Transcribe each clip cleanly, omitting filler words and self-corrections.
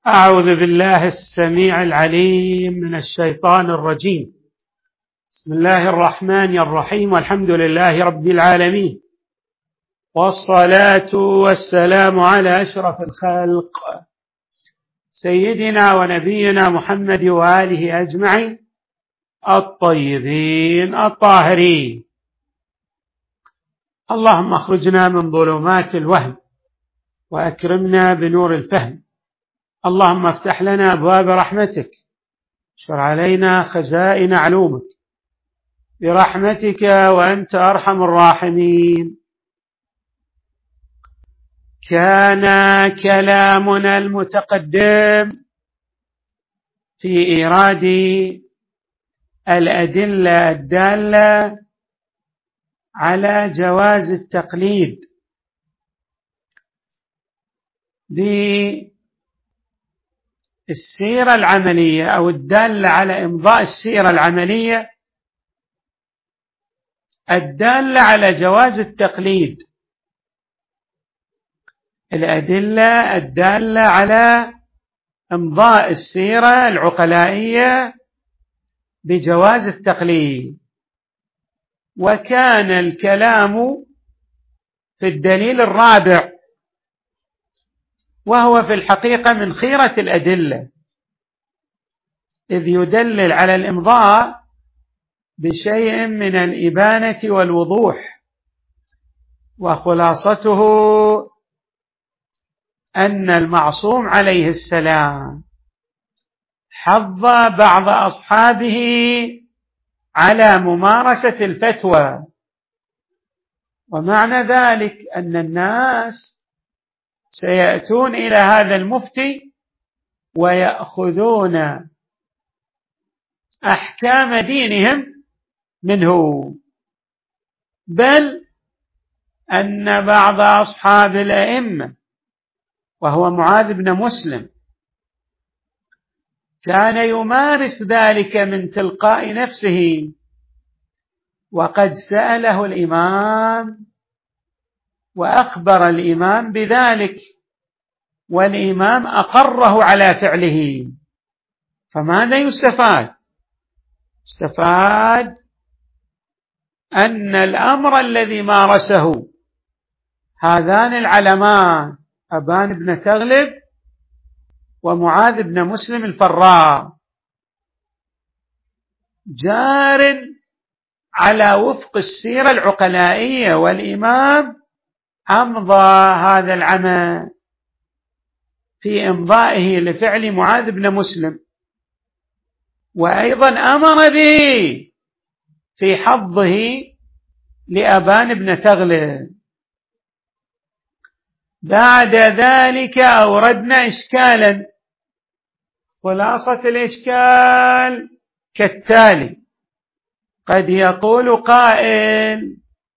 أعوذ بالله السميع العليم من الشيطان الرجيم. بسم الله الرحمن الرحيم، والحمد لله رب العالمين، والصلاة والسلام على أشرف الخلق سيدنا ونبينا محمد وآله أجمعين الطيبين الطاهرين. اللهم اخرجنا من ظلمات الوهم وأكرمنا بنور الفهم. اللهم افتح لنا أبواب رحمتك، اشر علينا خزائن علومك برحمتك وأنت أرحم الراحمين. كان كلامنا المتقدم في إيراد الأدلة الدالة على جواز التقليد بالسيرة العملية أو الدالة على إمضاء السيرة العملية الدالة على جواز التقليد، الأدلة الدالة على إمضاء السيرة العقلائية بجواز التقليد. وكان الكلام في الدليل الرابع، وهو في الحقيقة من خيرة الأدلة، إذ يدلل على الإمضاء بشيء من الإبانة والوضوح، وخلاصته أن المعصوم عليه السلام حض بعض أصحابه على ممارسة الفتوى، ومعنى ذلك أن الناس سيأتون إلى هذا المفتي ويأخذون أحكام دينهم منه، بل أن بعض أصحاب الأئمة وهو معاذ بن مسلم كان يمارس ذلك من تلقاء نفسه، وقد سأله الإمام وأخبر الإمام بذلك، والإمام أقره على فعله. فماذا يستفاد؟ يستفاد أن الأمر الذي مارسه هذان العلمان أبان بن تغلب ومعاذ بن مسلم الفراء جار على وفق السيرة العقلائية، والإمام أمضى هذا العمل في إمضائه لفعل معاذ بن مسلم، وأيضا أمر به في حظه لأبان بن تغلب. بعد ذلك أوردنا إشكالا، خلاصة الإشكال كالتالي: قد يقول قائل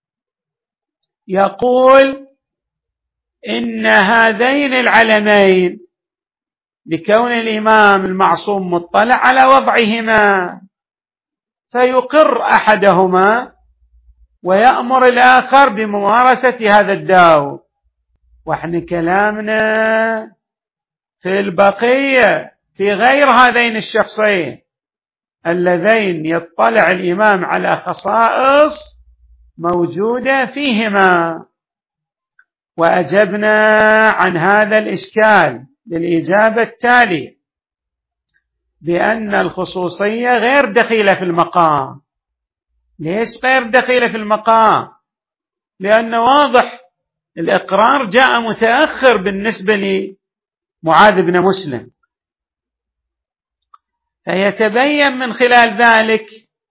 يقول إن هذين العلمين لكون الإمام المعصوم مطلع على وضعهما فيقر أحدهما ويأمر الآخر بممارسة هذا الداو، وإحنا كلامنا في البقية في غير هذين الشخصين اللذين يطلع الإمام على خصائص موجودة فيهما. وأجبنا عن هذا الإشكال بالإجابة التالية: بأن الخصوصية غير دخيلة في المقام. ليش غير دخيلة في المقام؟ لأن واضح الإقرار جاء متأخر بالنسبة لمعاذ بن مسلم، فيتبين من خلال ذلك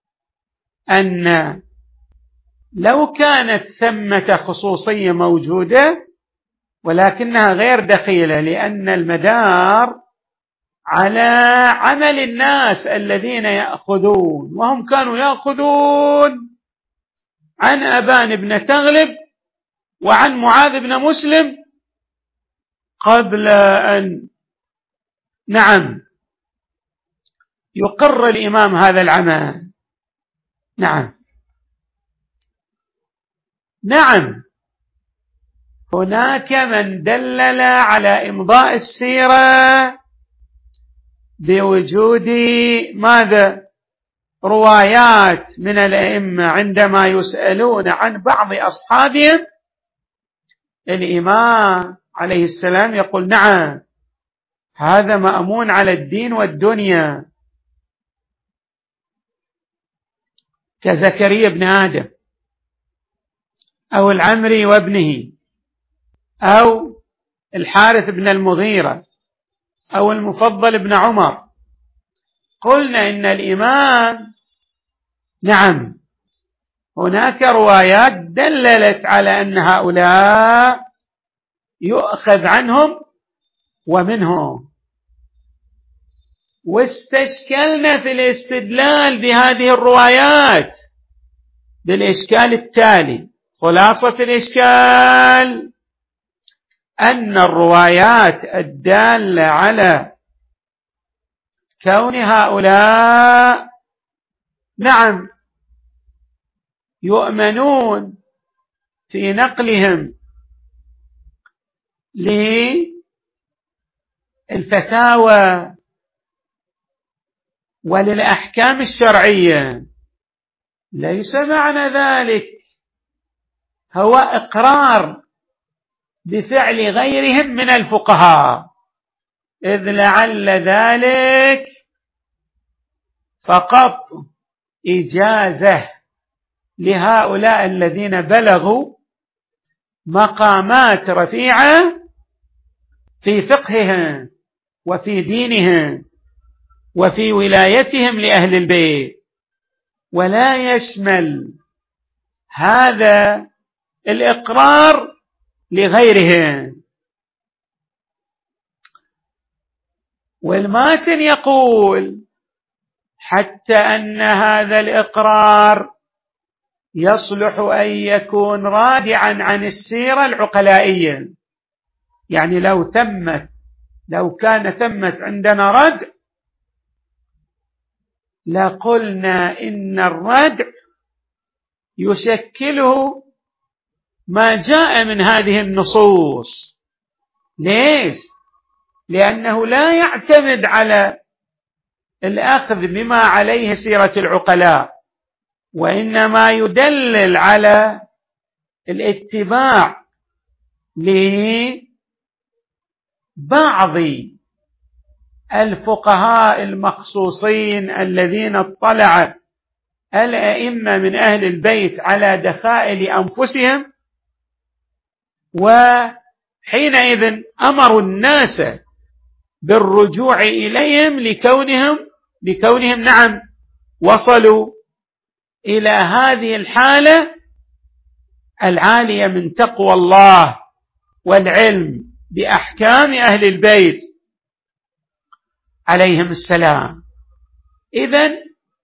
أن لو كانت ثمة خصوصية موجودة ولكنها غير دخيلة، لأن المدار على عمل الناس الذين يأخذون، وهم كانوا يأخذون عن أبان بن تغلب وعن معاذ بن مسلم قبل أن يقر الإمام هذا العمل. نعم هناك من دلل على إمضاء السيرة بوجود ماذا؟ روايات من الأئمة عندما يسألون عن بعض أصحابهم الإمام عليه السلام يقول نعم هذا مأمون على الدين والدنيا، كزكريا بن آدم أو العمري وابنه أو الحارث بن المغيرة أو المفضل بن عمر. قلنا إن الإمام نعم هناك روايات دللت على أن هؤلاء يؤخذ عنهم ومنهم، واستشكلنا في الاستدلال بهذه الروايات بالإشكال التالي. خلاصة الإشكال أن الروايات الدالة على كون هؤلاء نعم يؤمنون في نقلهم للفتاوى وللأحكام الشرعية، ليس معنى ذلك هو إقرار بفعل غيرهم من الفقهاء، إذ لعل ذلك فقط إجازة لهؤلاء الذين بلغوا مقامات رفيعة في فقههم وفي دينهم وفي ولايتهم لأهل البيت، ولا يشمل هذا الإقرار لغيرهم. والماتن يقول حتى أن هذا الإقرار يصلح أن يكون رادعا عن السيرة العقلائية، يعني لو كان ثمة عندنا ردع لقلنا إن الردع يشكله ما جاء من هذه النصوص. ليش؟ لأنه لا يعتمد على الأخذ بما عليه سيرة العقلاء، وإنما يدلل على الاتباع لبعض الفقهاء المخصوصين الذين اطلع الأئمة من أهل البيت على دخائل أنفسهم، وحينئذ أمروا الناس بالرجوع إليهم لكونهم نعم وصلوا إلى هذه الحالة العالية من تقوى الله والعلم بأحكام أهل البيت عليهم السلام. إذن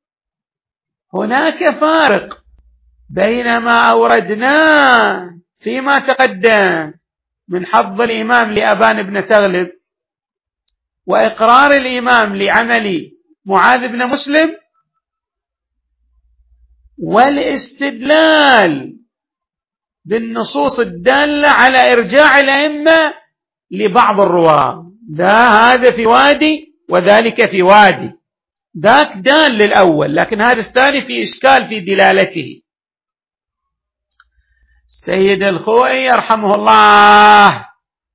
هناك فارق بين ما أوردناه فيما تقدم من حظ الإمام لأبان بن تغلب وإقرار الإمام لعمل معاذ بن مسلم، والاستدلال بالنصوص الدالة على إرجاع الأئمة لبعض الرواة، هذا في وادي وذلك في وادي، ذاك دال للأول لكن هذا الثاني في إشكال في دلالته. سيد الخوئي يرحمه الله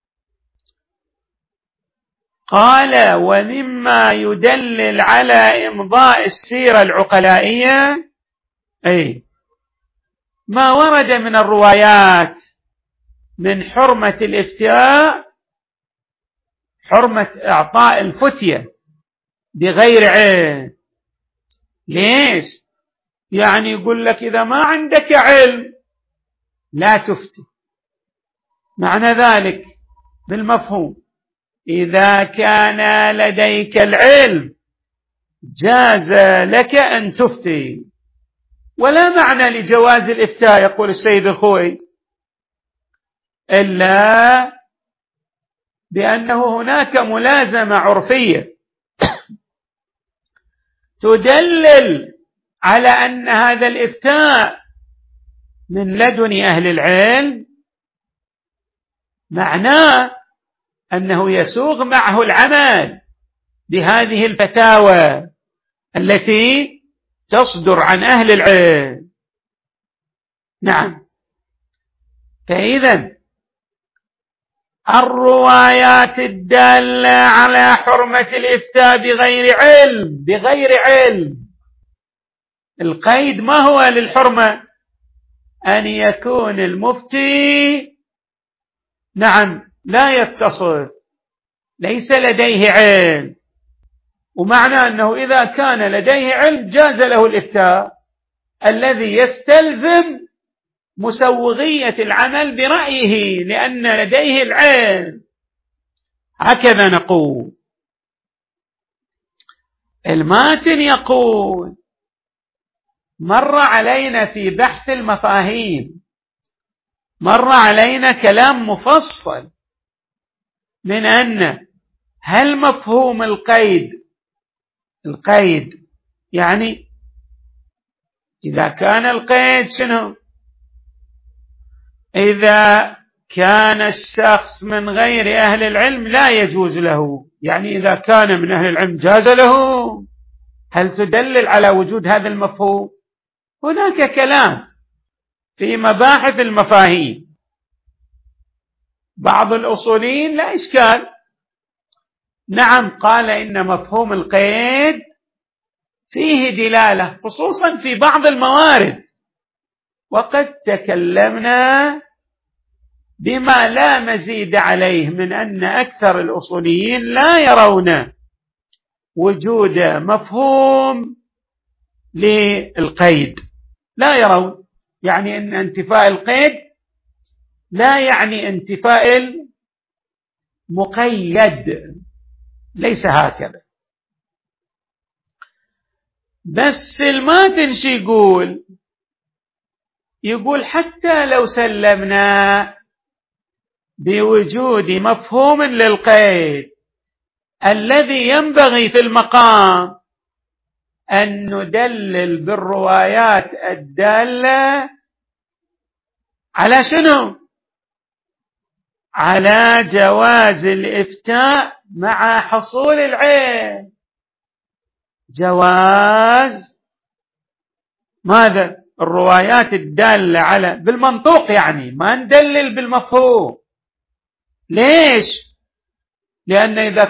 قال ومما يدلل على إمضاء السيرة العقلائية ما ورد من الروايات من حرمة الإفتاء، حرمة إعطاء الفتية بغير علم. ليش؟ يعني يقول لك إذا ما عندك علم لا تفتي، معنى ذلك بالمفهوم إذا كان لديك العلم جاز لك أن تفتي، ولا معنى لجواز الإفتاء يقول السيد الخوئي إلا بأنه هناك ملازمة عرفية تدلل على أن هذا الإفتاء من لدن أهل العلم، معناه أنه يسوغ معه العمل بهذه الفتاوى التي تصدر عن أهل العلم. نعم. فإذا الروايات الدالة على حرمة الإفتاء بغير علم، القيد ما هو للحرمة؟ أن يكون المفتي نعم لا يتصف، ليس لديه علم، ومعنى أنه إذا كان لديه علم جاز له الإفتاء الذي يستلزم مسوغية العمل برأيه لأن لديه العلم. هكذا نقول. الماتن يقول: مر علينا في بحث المفاهيم، مر علينا كلام مفصل من أن هل مفهوم القيد يعني إذا كان القيد شنو؟ إذا كان الشخص من غير أهل العلم لا يجوز له، يعني إذا كان من أهل العلم جاز له. هل تدلل على وجود هذا المفهوم؟ هناك كلام في مباحث المفاهيم. بعض الأصوليين لا إشكال، نعم، قال إن مفهوم القيد فيه دلالة خصوصا في بعض الموارد، وقد تكلمنا بما لا مزيد عليه من أن أكثر الأصوليين لا يرون وجود مفهوم للقيد، لا يرون، يعني أن انتفاء القيد لا يعني انتفاء المقيد، ليس هكذا. بس الماتن شو يقول حتى لو سلمنا بوجود مفهوم للقيد الذي ينبغي في المقام أن ندلل بالروايات الدالة على شنو؟ على جواز الإفتاء مع حصول العلم. جواز ماذا؟ الروايات الدالة على بالمنطوق، يعني ما ندلل بالمفهوم. ليش؟ لأن إذا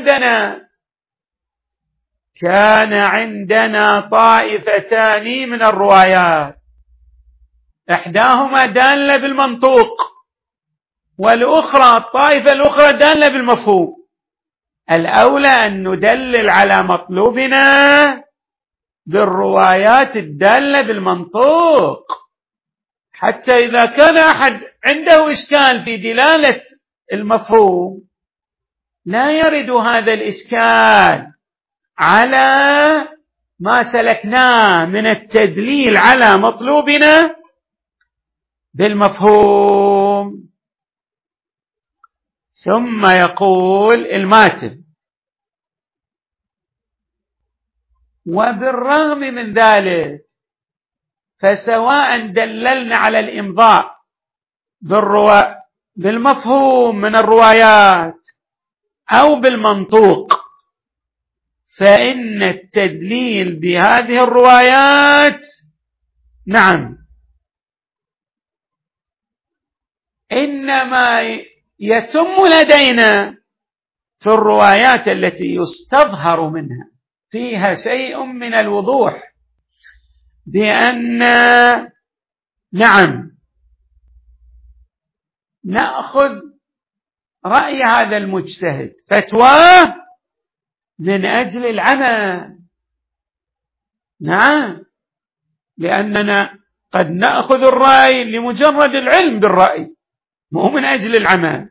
كان عندنا طائفتان من الروايات، إحداهما دالة بالمنطوق والأخرى الطائفة الأخرى دالة بالمفهوم، الأولى أن ندلل على مطلوبنا بالروايات الدالة بالمنطوق، حتى إذا كان أحد عنده إشكال في دلالة المفهوم لا يرد هذا الإشكال على ما سلكناه من التدليل على مطلوبنا بالمفهوم. ثم يقول الماتن: وبالرغم من ذلك فسواء دللنا على الإمضاء بالمفهوم من الروايات أو بالمنطوق، فإن التدليل بهذه الروايات نعم إنما يتم لدينا في الروايات التي يستظهر منها فيها شيء من الوضوح بأن نعم نأخذ رأي هذا المجتهد فتواه من أجل العمل. نعم، لأننا قد نأخذ الرأي لمجرد العلم بالرأي، مو من أجل العمل.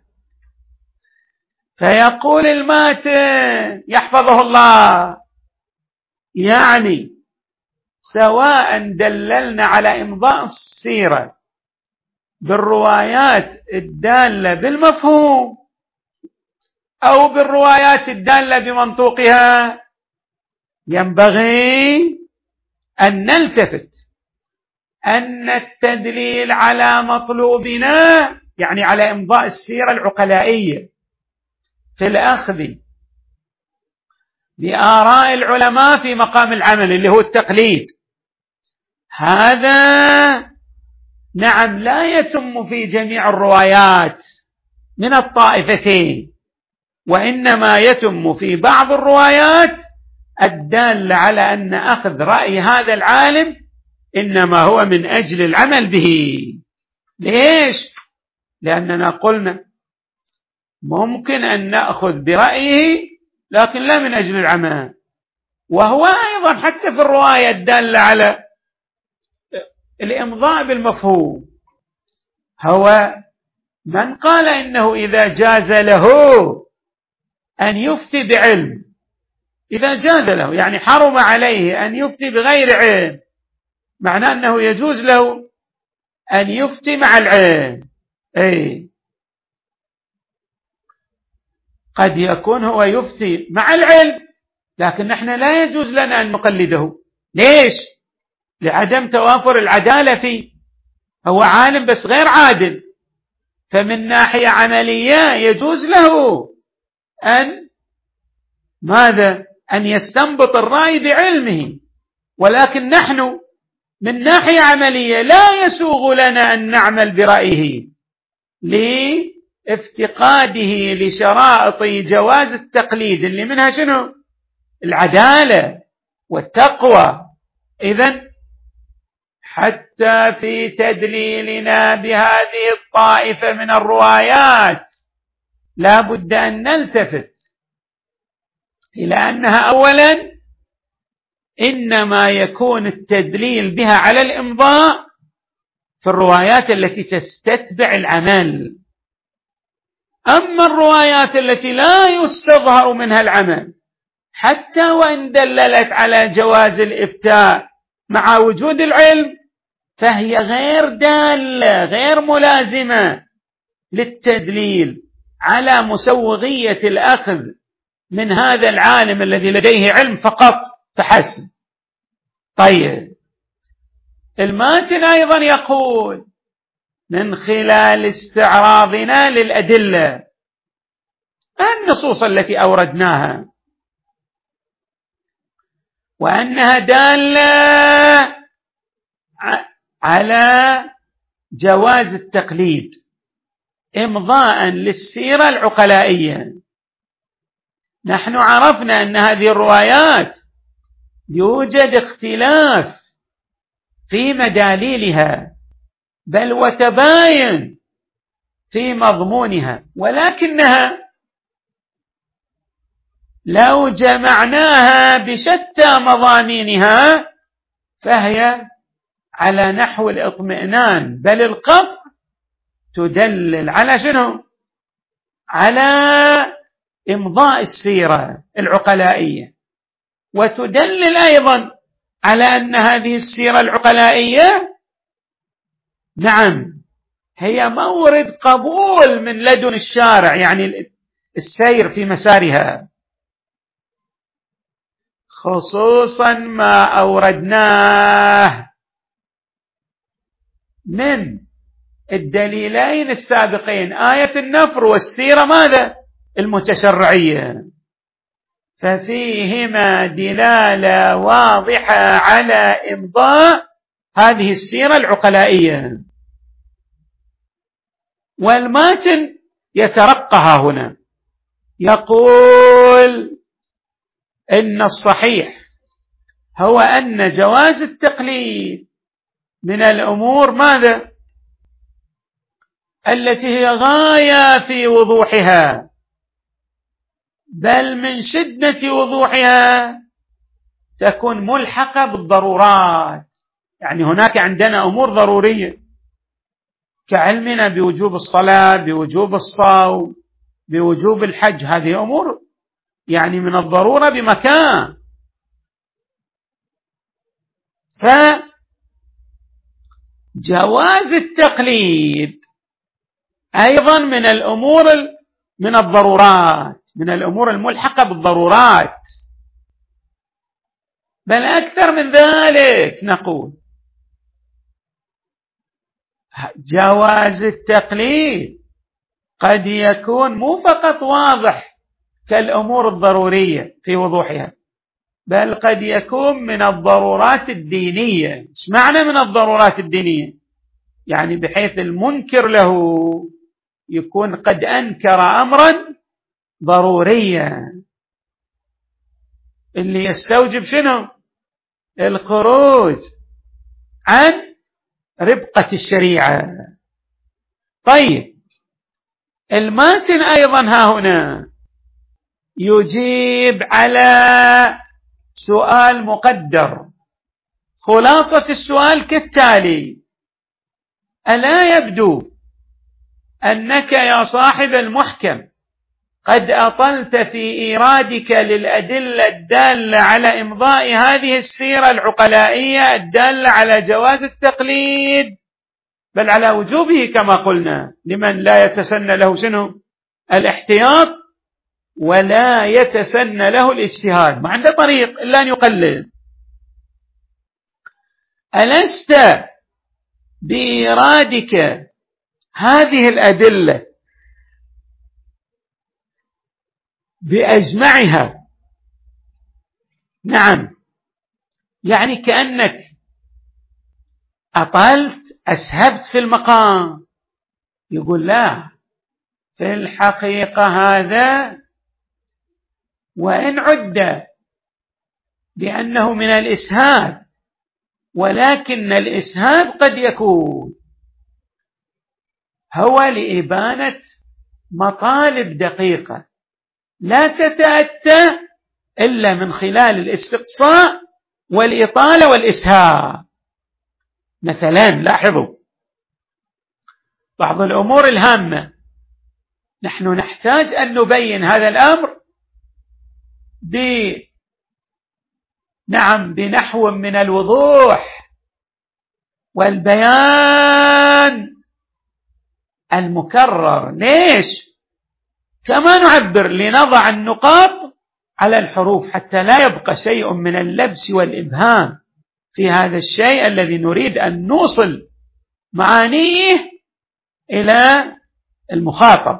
فيقول الماتن يحفظه الله: يعني سواء دللنا على إمضاء السيرة بالروايات الدالة بالمفهوم أو بالروايات الدالة بمنطوقها، ينبغي أن نلتفت أن التدليل على مطلوبنا، يعني على إمضاء السيرة العقلائية في الأخذ بآراء العلماء في مقام العمل اللي هو التقليد، هذا نعم لا يتم في جميع الروايات من الطائفتين، وإنما يتم في بعض الروايات الدالة على أن أخذ رأي هذا العالم إنما هو من أجل العمل به. ليش؟ لأننا قلنا ممكن أن نأخذ برأيه لكن لا من أجل العمل، وهو أيضا حتى في الرواية الدالة على الإمضاء بالمفهوم، هو من قال إنه إذا جاز له أن يفتي بعلم، إذا جاز له يعني حرم عليه أن يفتي بغير علم، معناه أنه يجوز له أن يفتي مع العلم. قد يكون هو يفتي مع العلم لكن نحن لا يجوز لنا أن نقلده. ليش؟ لعدم توافر العدالة فيه، هو عالم بس غير عادل، فمن ناحية عملية يجوز له أن ماذا؟ أن يستنبط الرأي بعلمه، ولكن نحن من ناحية عملية لا يسوغ لنا أن نعمل برأيه لافتقاده لشرائط جواز التقليد اللي منها شنو؟ العدالة والتقوى. إذن حتى في تدليلنا بهذه الطائفة من الروايات لا بد أن نلتفت إلى أنها أولا إنما يكون التدليل بها على الإمضاء في الروايات التي تستتبع العمل، أما الروايات التي لا يستظهر منها العمل حتى وإن دللت على جواز الإفتاء مع وجود العلم فهي غير دالة غير ملازمة للتدليل على مسوغية الأخذ من هذا العالم الذي لديه علم فقط فحسب. طيب الماتن أيضا يقول من خلال استعراضنا للأدلة النصوص التي أوردناها وأنها دالة على جواز التقليد إمضاء للسيرة العقلائية، نحن عرفنا أن هذه الروايات يوجد اختلاف في مداليلها بل وتباين في مضمونها، ولكنها لو جمعناها بشتى مضامينها فهي على نحو الاطمئنان بل القطع تدلل على شنو؟ على إمضاء السيرة العقلائية، وتدلل أيضا على أن هذه السيرة العقلائية نعم هي مورد قبول من لدن الشارع، يعني السير في مسارها، خصوصا ما أوردناه من الدليلين السابقين آية النفر والسيرة ماذا؟ المتشرعية، ففيهما دلالة واضحة على إمضاء هذه السيرة العقلائية. والماتن يترقها هنا يقول إن الصحيح هو أن جواز التقليد من الأمور ماذا؟ التي هي غاية في وضوحها، بل من شدة وضوحها تكون ملحقة بالضرورات، يعني هناك عندنا أمور ضرورية كعلمنا بوجوب الصلاة بوجوب الصوم بوجوب الحج، هذه أمور يعني من الضرورة بمكان، فجواز التقليد أيضا من الأمور من الضرورات، من الأمور الملحقة بالضرورات، بل أكثر من ذلك نقول جواز التقليد قد يكون مو فقط واضح كالأمور الضرورية في وضوحها، بل قد يكون من الضرورات الدينية. ايش معنى من الضرورات الدينية؟ يعني بحيث المنكر له يكون قد أنكر أمرا ضروريا، اللي يستوجب شنو؟ الخروج عن ربقة الشريعة. طيب، الماتن أيضا ها هنا يجيب على سؤال مقدر. خلاصة السؤال كالتالي: ألا يبدو أنك يا صاحب المحكم قد أطلت في إيرادك للأدلة الدالة على إمضاء هذه السيرة العقلائية الدالة على جواز التقليد، بل على وجوبه كما قلنا لمن لا يتسنى له شنو؟ الاحتياط، ولا يتسنى له الاجتهاد، ما عنده طريق إلا أن يقلد. ألست بإيرادك هذه الأدلة بأجمعها، نعم، يعني كأنك أطلت، أسهبت في المقام. يقول لا، في الحقيقة هذا وإن عد بأنه من الإسهاب، ولكن الإسهاب قد يكون هو لإبانة مطالب دقيقة لا تتأتى إلا من خلال الاستقصاء والإطالة والإسهاب. مثلا لاحظوا بعض الأمور الهامة نحن نحتاج أن نبين هذا الأمر بنحو من الوضوح والبيان المكرر. ليش؟ كما نعبر لنضع النقاط على الحروف حتى لا يبقى شيء من اللبس والإبهام في هذا الشيء الذي نريد أن نوصل معانيه إلى المخاطب.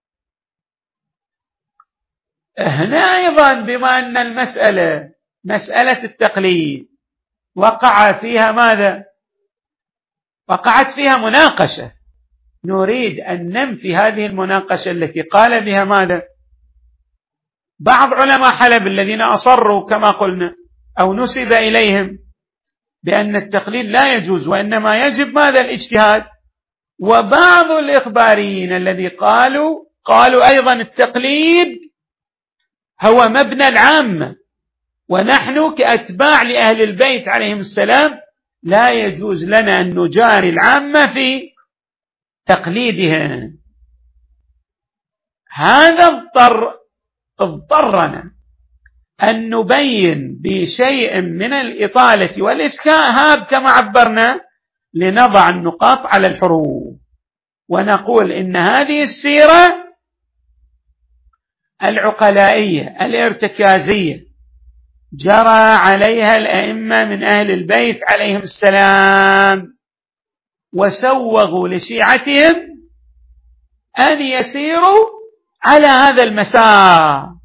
هنا أيضا بما أن المسألة مسألة التقليد وقع فيها ماذا؟ وقعت فيها مناقشة، نريد أن ننفي هذه المناقشة التي قال بها ماذا؟ بعض علماء حلب الذين أصروا كما قلنا أو نسب إليهم بأن التقليد لا يجوز وإنما يجب ماذا؟ الاجتهاد. وبعض الإخباريين الذي قالوا أيضا التقليد هو مبنى العامة، ونحن كأتباع لأهل البيت عليهم السلام لا يجوز لنا أن نجاري العامة في تقليدها. هذا اضطرنا أن نبين بشيء من الإطالة والإسهاب كما عبرنا لنضع النقاط على الحروف، ونقول إن هذه السيرة العقلائية الارتكازية جرى عليها الأئمة من أهل البيت عليهم السلام، وسوغوا لشيعتهم أن يسيروا على هذا المسار.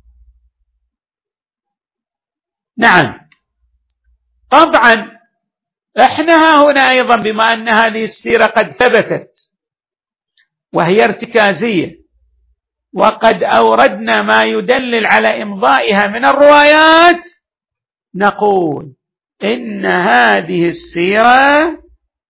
نعم، طبعا احنا هنا أيضا بما أن هذه السيرة قد ثبتت وهي ارتكازية، وقد أوردنا ما يدلل على إمضائها من الروايات، نقول إن هذه السيرة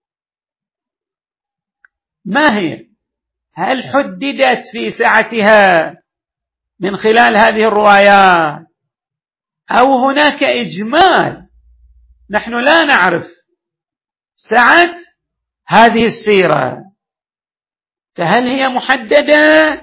ما هي؟ هل حددت في سعتها من خلال هذه الروايات، أو هناك إجمال؟ نحن لا نعرف سعة هذه السيرة، فهل هي محددة؟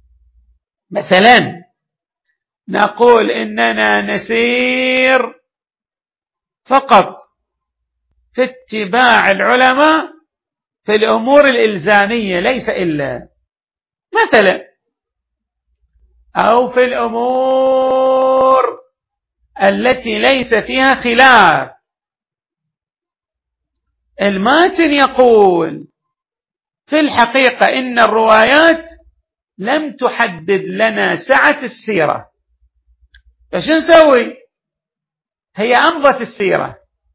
مثلا نقول إننا نسير فقط في اتباع العلماء في الأمور الإلزامية ليس إلا، مثلا، أو في الأمور التي ليس فيها خلاف. الماتن يقول في الحقيقة إن الروايات لم تحدد لنا سعة السيرة، فشو نسوي؟ هي أمضت السيرة،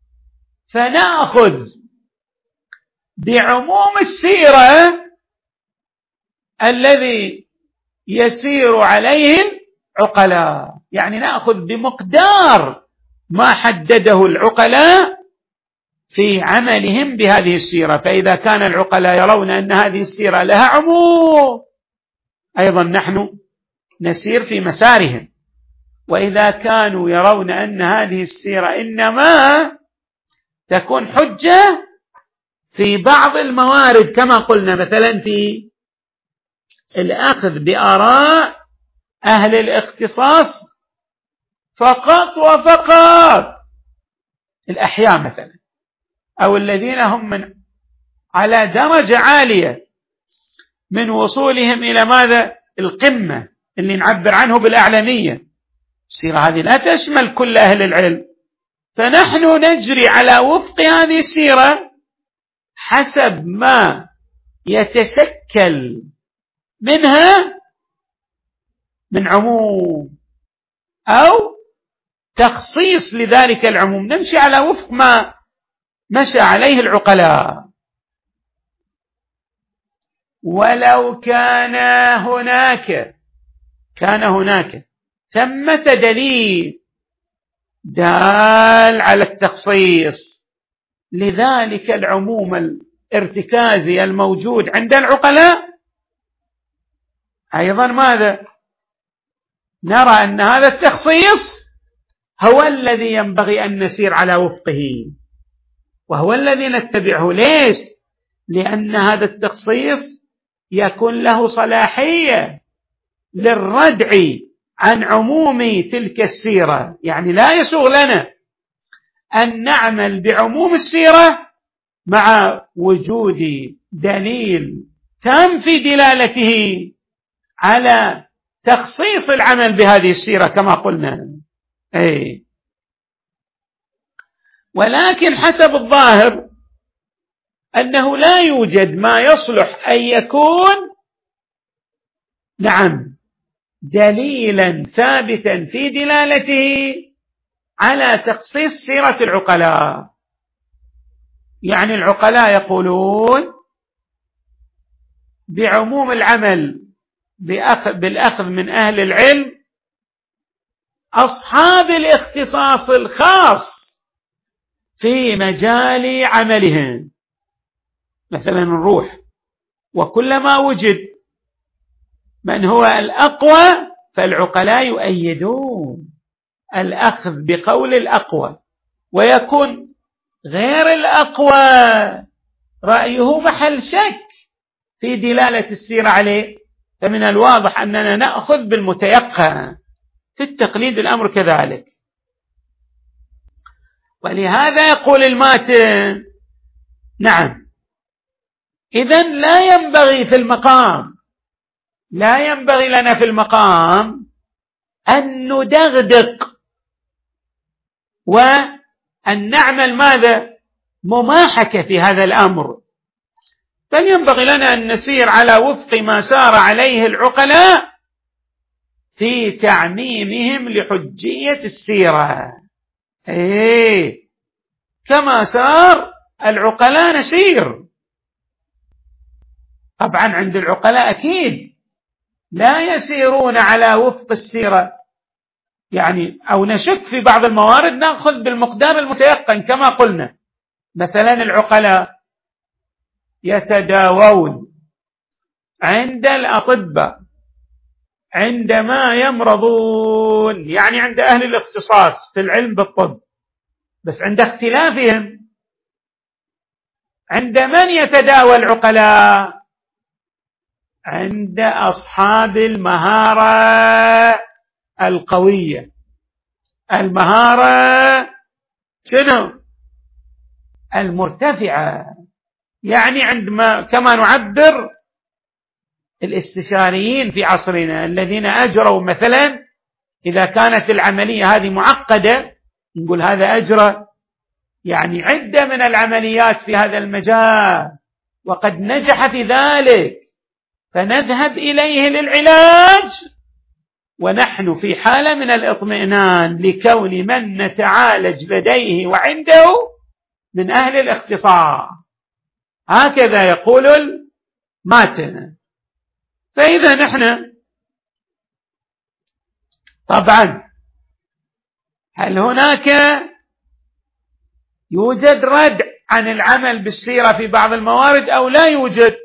فنأخذ بعموم السيرة الذي يسير عليه العقلاء، يعني نأخذ بمقدار ما حدده العقلاء في عملهم بهذه السيرة. فإذا كان العقلاء يرون أن هذه السيرة لها عموم، أيضا نحن نسير في مسارهم. وإذا كانوا يرون أن هذه السيرة إنما تكون حجة في بعض الموارد، كما قلنا مثلا في الأخذ بآراء أهل الاختصاص فقط وفقط، الأحياء مثلا، أو الذين هم على درجة عالية من وصولهم إلى ماذا؟ القمة اللي نعبر عنه بالأعلمية. السيرة هذه لا تشمل كل أهل العلم، فنحن نجري على وفق هذه السيرة حسب ما يتشكل منها من عموم أو تخصيص لذلك العموم، نمشي على وفق ما مشى عليه العقلاء. ولو كان هناك ثمة دليل دال على التخصيص لذلك العموم الارتكازي الموجود عند العقلاء، أيضا ماذا؟ نرى أن هذا التخصيص هو الذي ينبغي أن نسير على وفقه، وهو الذي نتبعه. ليش؟ لأن هذا التخصيص يكون له صلاحية للردع عن عموم تلك السيرة، يعني لا يسوغ لنا أن نعمل بعموم السيرة مع وجود دليل تام في دلالته على تخصيص العمل بهذه السيرة كما قلنا. ولكن حسب الظاهر أنه لا يوجد ما يصلح أن يكون دليلا ثابتا في دلالته على تخصيص سيرة العقلاء. يعني العقلاء يقولون بعموم العمل بالأخذ من أهل العلم أصحاب الاختصاص الخاص في مجال عملهم، مثلا الروح، وكلما وجد من هو الأقوى فالعقلاء يؤيدون الأخذ بقول الأقوى، ويكون غير الأقوى رأيه محل شك في دلالة السيرة عليه. فمن الواضح أننا نأخذ بالمتيقن، في التقليد الأمر كذلك. ولهذا يقول الماتن إذن لا ينبغي لنا في المقام أن ندغدق وأن نعمل ماذا؟ مماحكة في هذا الأمر، بل ينبغي لنا أن نسير على وفق ما سار عليه العقلاء في تعميمهم لحجية السيرة. كما سار العقلاء نسير. طبعا عند العقلاء أكيد لا يسيرون على وفق السيرة، يعني أو نشك في بعض الموارد نأخذ بالمقدار المتيقن كما قلنا. مثلا العقلاء يتداوون عند الأطباء عندما يمرضون، يعني عند أهل الاختصاص في العلم بالطب، بس عند اختلافهم عند من يتداوى العقلاء؟ عند أصحاب المهارة القوية، المهارة المرتفعة، يعني عندما كما نعبر الاستشاريين في عصرنا الذين أجروا مثلا، إذا كانت العملية هذه معقدة نقول هذا أجرى يعني عدة من العمليات في هذا المجال وقد نجح في ذلك، فنذهب إليه للعلاج ونحن في حالة من الاطمئنان لكون من نتعالج لديه وعنده من أهل الاختصاص. هكذا يقول الماتن. فإذا نحن طبعا هل هناك يوجد ردع عن العمل بالسيرة في بعض الموارد أو لا يوجد؟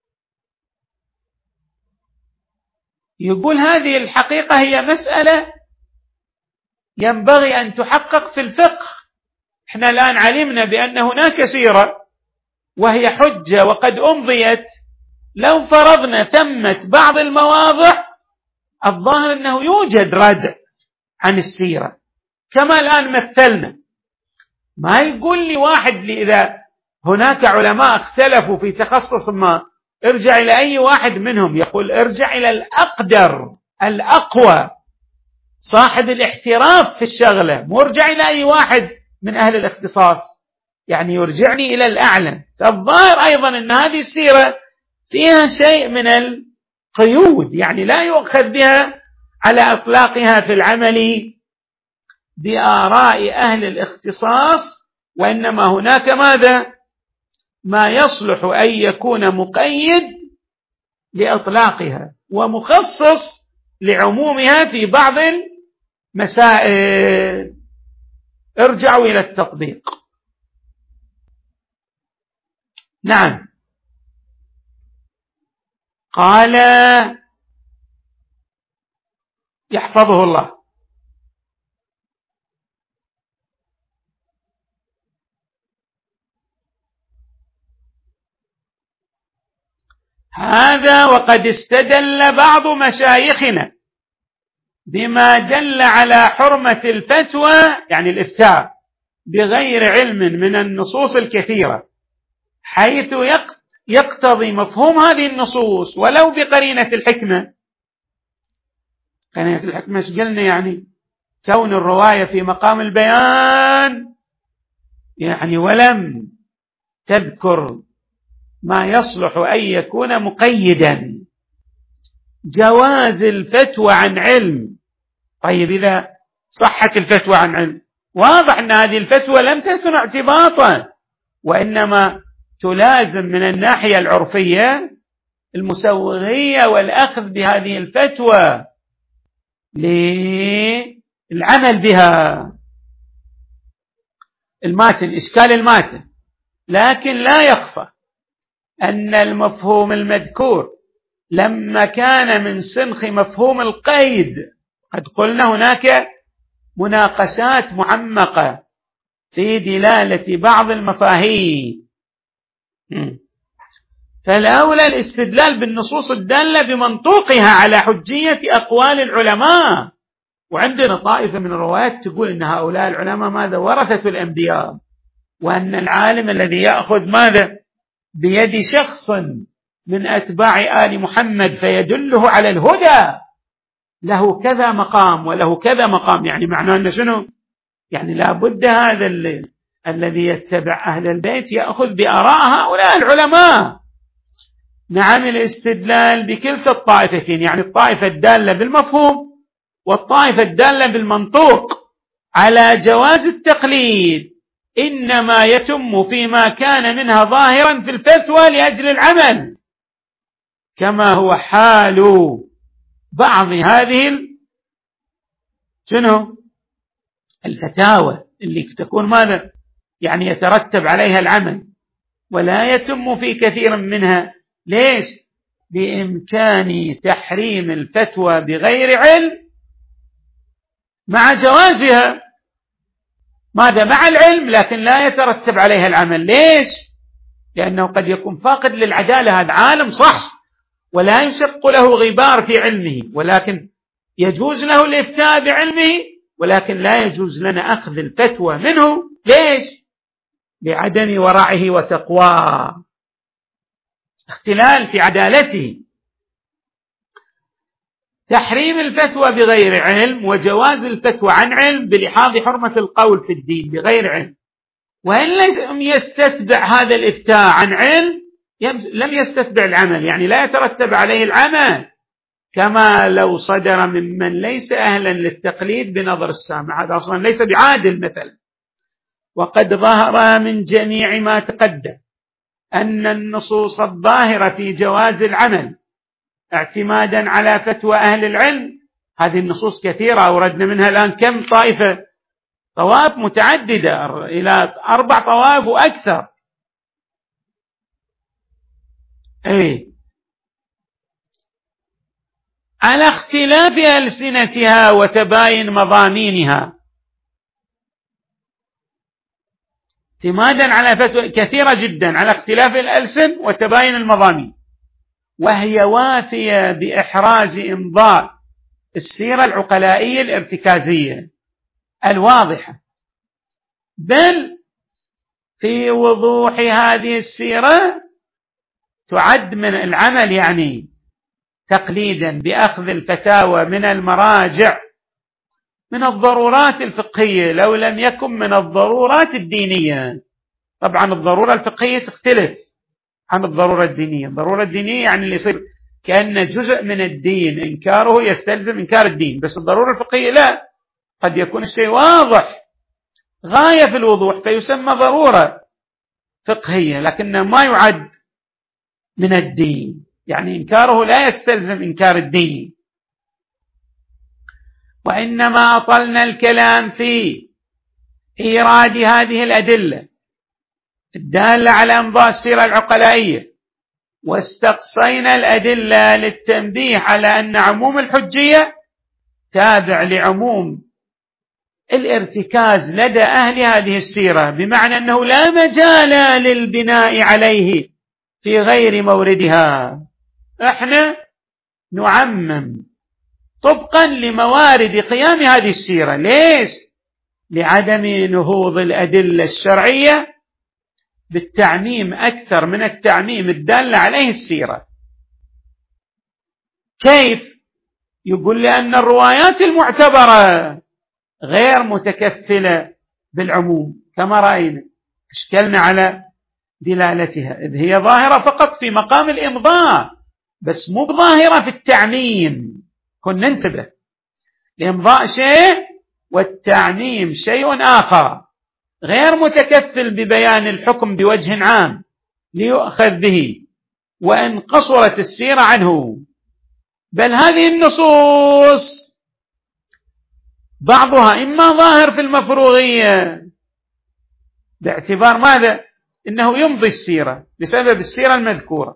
يقول هذه الحقيقة هي مسألة ينبغي أن تحقق في الفقه. احنا الآن علمنا بأن هناك سيرة وهي حجة وقد أمضيت، لو فرضنا ثمة بعض المواضع الظاهر أنه يوجد ردع عن السيرة كما الآن مثلنا. ما يقول لي واحد إذا هناك علماء اختلفوا في تخصص ما ارجع إلى أي واحد منهم، يقول ارجع إلى الأقدر الأقوى صاحب الاحتراف في الشغلة، مو ارجع إلى أي واحد من أهل الاختصاص، يعني يرجعني إلى الأعلم. فالظاهر أيضا أن هذه السيرة فيها شيء من القيود، يعني لا يؤخذ بها على إطلاقها في العمل بآراء أهل الاختصاص، وإنما هناك ماذا؟ ما يصلح أن يكون مقيد لإطلاقها ومخصص لعمومها في بعض المسائل. ارجعوا إلى التطبيق. نعم، قال يحفظه الله: هذا وقد استدل بعض مشايخنا بما دل على حرمة الفتوى، يعني الإفتاء، بغير علم من النصوص الكثيرة، حيث يقتضي مفهوم هذه النصوص ولو بقرينة الحكمة. قرينة الحكمة ايش قلنا؟ يعني كون الرواية في مقام البيان، يعني ولم تذكر ما يصلح أن يكون مقيدا. جواز الفتوى عن علم. طيب إذا صحت الفتوى عن علم، واضح أن هذه الفتوى لم تكن اعتباطا، وإنما تلازم من الناحية العرفية المسوغية والأخذ بهذه الفتوى للعمل بها. الماتن، إشكال الماتن، لكن لا يخفى أن المفهوم المذكور لما كان من سنخ مفهوم القيد، قد قلنا هناك مناقشات معمقة في دلالة بعض المفاهيم، فالأولى الاستدلال بالنصوص الدالة بمنطوقها على حجية أقوال العلماء. وعندنا طائفة من الروايات تقول أن هؤلاء العلماء ماذا؟ ورثة الأنبياء، وأن العالم الذي يأخذ ماذا؟ بيد شخص من أتباع آل محمد فيدله على الهدى له كذا مقام وله كذا مقام. يعني معناه أنه شنو؟ يعني لابد هذا الذي يتبع أهل البيت يأخذ بآراء هؤلاء العلماء. نعم، الاستدلال بكلتا الطائفتين، يعني الطائفة الدالة بالمفهوم والطائفة الدالة بالمنطوق على جواز التقليد، إنما يتم فيما كان منها ظاهرا في الفتوى لأجل العمل، كما هو حال بعض هذه شنو الفتاوى اللي تكون ماذا؟ يعني يترتب عليها العمل، ولا يتم في كثير منها. ليش؟ بإمكان تحريم الفتوى بغير علم مع جوازها، ماذا؟ مع العلم، لكن لا يترتب عليها العمل. ليش؟ لأنه قد يكون فاقد للعدالة، هذا عالم صح ولا يشق له غبار في علمه، ولكن يجوز له الإفتاء بعلمه، ولكن لا يجوز لنا أخذ الفتوى منه. ليش؟ لعدم ورعه وتقواه، اختلال في عدالته. تحريم الفتوى بغير علم وجواز الفتوى عن علم بلحاظ حرمة القول في الدين بغير علم، وإن لم يستتبع هذا الإفتاء عن علم لم يستتبع العمل، يعني لا يترتب عليه العمل. كما لو صدر ممن ليس أهلا للتقليد بنظر السامع، هذا أصلا ليس بعادل مثلا. وقد ظهر من جميع ما تقدم أن النصوص الظاهرة في جواز العمل اعتمادا على فتوى أهل العلم، هذه النصوص كثيرة، أوردنا منها الآن كم طائفة، طوائف متعددة إلى 4 طوائف وأكثر. على اختلاف ألسنتها وتباين مضامينها، اعتمادا على فتوى كثيرة جدا على اختلاف الألسن وتباين المضامين، وهي وافية بإحراز إمضاء السيرة العقلائية الارتكازية الواضحة، بل في وضوح هذه السيرة تعد من العمل يعني تقليدا بأخذ الفتاوى من المراجع من الضرورات الفقهية لو لم يكن من الضرورات الدينية. طبعا الضرورة الفقهية تختلف عن الضرورة الدينية. الضرورة الدينية يعني اللي يصير كأنه جزء من الدين، إنكاره يستلزم إنكار الدين، بس الضرورة الفقهية لا، قد يكون الشيء واضح غاية في الوضوح فيسمى ضرورة فقهية، لكنه ما يعد من الدين، يعني إنكاره لا يستلزم إنكار الدين. وإنما أطلنا الكلام في إيراد هذه الأدلة الدالة على إمضاء السيرة العقلائية، واستقصينا الأدلة للتنبيه على أن عموم الحجية تابع لعموم الارتكاز لدى أهل هذه السيرة، بمعنى أنه لا مجال للبناء عليه في غير موردها. احنا نعمم طبقا لموارد قيام هذه السيرة. ليش؟ لعدم نهوض الأدلة الشرعية بالتعميم أكثر من التعميم الدال عليه السيرة. كيف؟ يقول لأن الروايات المعتبرة غير متكفلة بالعموم كما رأينا، اشكلنا على دلالتها، إذ هي ظاهرة فقط في مقام الإمضاء بس مو بظاهرة في التعميم. كنا ننتبه، الإمضاء شيء والتعميم شيء آخر، غير متكفل ببيان الحكم بوجه عام ليؤخذ به وإن قصرت السيرة عنه. بل هذه النصوص بعضها إما ظاهر في المفروغية باعتبار ماذا؟ إنه يمضي السيرة بسبب السيرة المذكورة،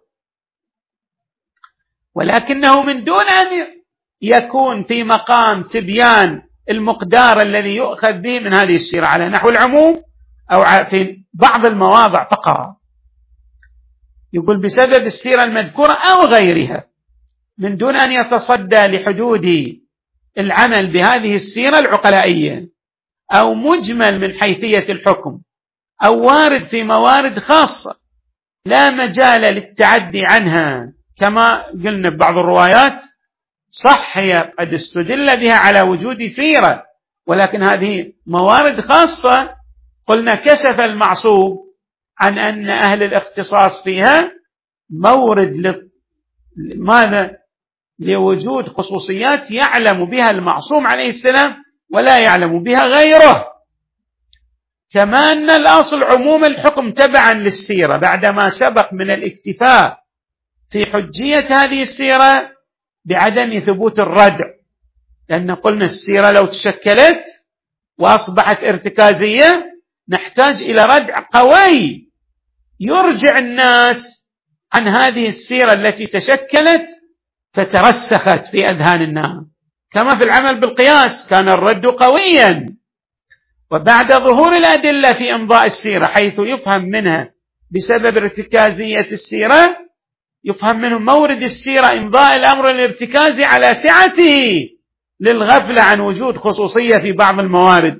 ولكنه من دون أن يكون في مقام تبيان المقدار الذي يؤخذ به من هذه السيرة على نحو العموم أو في بعض المواضع فقط. يقول بسبب السيرة المذكورة أو غيرها من دون أن يتصدى لحدود العمل بهذه السيرة العقلائية، أو مجمل من حيثية الحكم، أو وارد في موارد خاصة لا مجال للتعدي عنها، كما قلنا ببعض الروايات صح هي قد استدل بها على وجود سيرة، ولكن هذه موارد خاصة قلنا كشف المعصوم عن أن أهل الاختصاص فيها مورد ماذا؟ لوجود خصوصيات يعلم بها المعصوم عليه السلام ولا يعلم بها غيره. كما أن الأصل عموم الحكم تبعا للسيرة بعدما سبق من الاكتفاء في حجية هذه السيرة بعدم ثبوت الردع، لأن قلنا السيرة لو تشكلت وأصبحت ارتكازية نحتاج إلى ردع قوي يرجع الناس عن هذه السيرة التي تشكلت فترسخت في أذهان الناس، كما في العمل بالقياس كان الرد قويا. وبعد ظهور الأدلة في إمضاء السيرة حيث يفهم منها بسبب ارتكازية السيرة، يفهم منه مورد السيرة إمضاء الأمر الارتكازي على سعته للغفلة عن وجود خصوصية في بعض الموارد.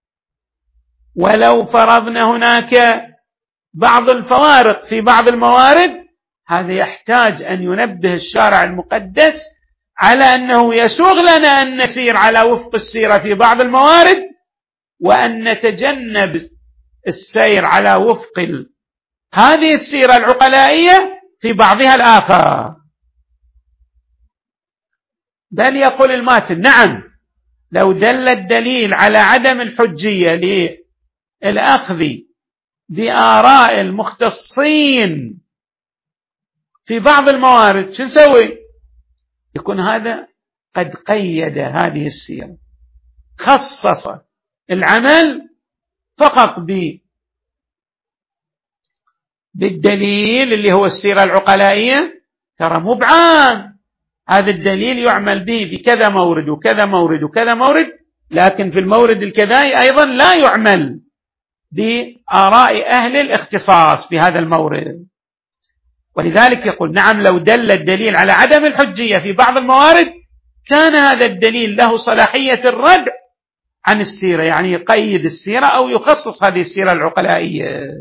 ولو فرضنا هناك بعض الفوارق في بعض الموارد، هذا يحتاج أن ينبه الشارع المقدس على أنه يسوغ لنا أن نسير على وفق السيرة في بعض الموارد، وأن نتجنب السير على وفق هذه السيرة العقلائية في بعضها الآخر. بل يقول الماتن نعم لو دل الدليل على عدم الحجية للأخذ بآراء المختصين في بعض الموارد شو نسوي؟ يكون هذا قد قيد هذه السيرة، خصص العمل فقط بالدليل اللي هو السيرة العقلائية. ترى مو بعام، هذا الدليل يعمل به بكذا مورد وكذا مورد وكذا مورد، لكن في المورد الكذائي أيضا لا يعمل بآراء أهل الاختصاص في هذا المورد. ولذلك يقول نعم لو دل الدليل على عدم الحجية في بعض الموارد كان هذا الدليل له صلاحية الردع عن السيرة، يعني يقيد السيرة أو يخصص هذه السيرة العقلائية.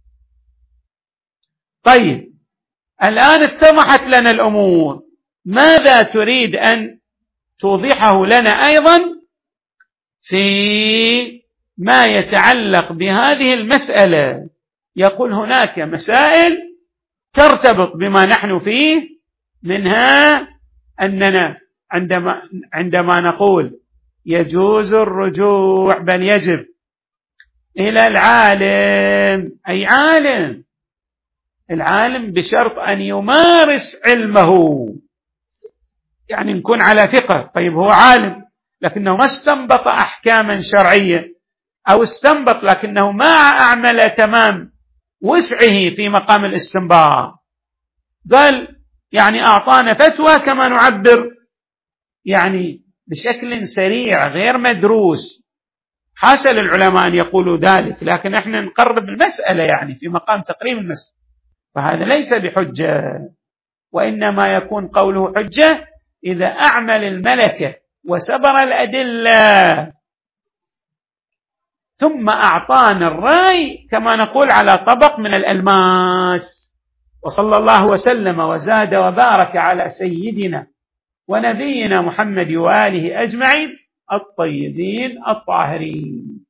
طيب الآن اتضحت لنا الأمور، ماذا تريد أن توضحه لنا أيضا في ما يتعلق بهذه المسألة؟ يقول هناك مسائل ترتبط بما نحن فيه، منها أننا عندما نقول يجوز الرجوع بل يجب إلى العالم، أي عالم، العالم بشرط أن يمارس علمه، يعني نكون على ثقة. طيب هو عالم لكنه ما استنبط أحكاما شرعية، أو استنبط لكنه ما أعمل تمام وسعه في مقام الاستنباط، قال يعني أعطانا فتوى كما نعبر يعني بشكل سريع غير مدروس. حاشا للعلماء أن يقولوا ذلك، لكن احنا نقرب المسألة يعني في مقام تقريب المسألة، فهذا ليس بحجة، وإنما يكون قوله حجة إذا أعمل الملكة وسبر الأدلة ثم أعطانا الرأي كما نقول على طبق من الألماس. وصلى الله وسلم وزاد وبارك على سيدنا ونبينا محمد وآله أجمعين الطيبين الطاهرين.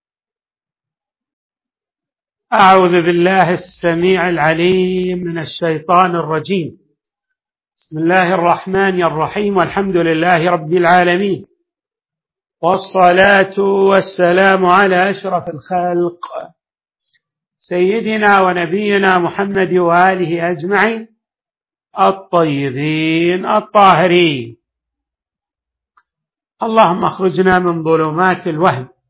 أعوذ بالله السميع العليم من الشيطان الرجيم. بسم الله الرحمن الرحيم، والحمد لله رب العالمين، والصلاة والسلام على أشرف الخلق سيدنا ونبينا محمد وآله أجمعين الطيبين الطاهرين. اللهم اخرجنا من ظلمات الوهم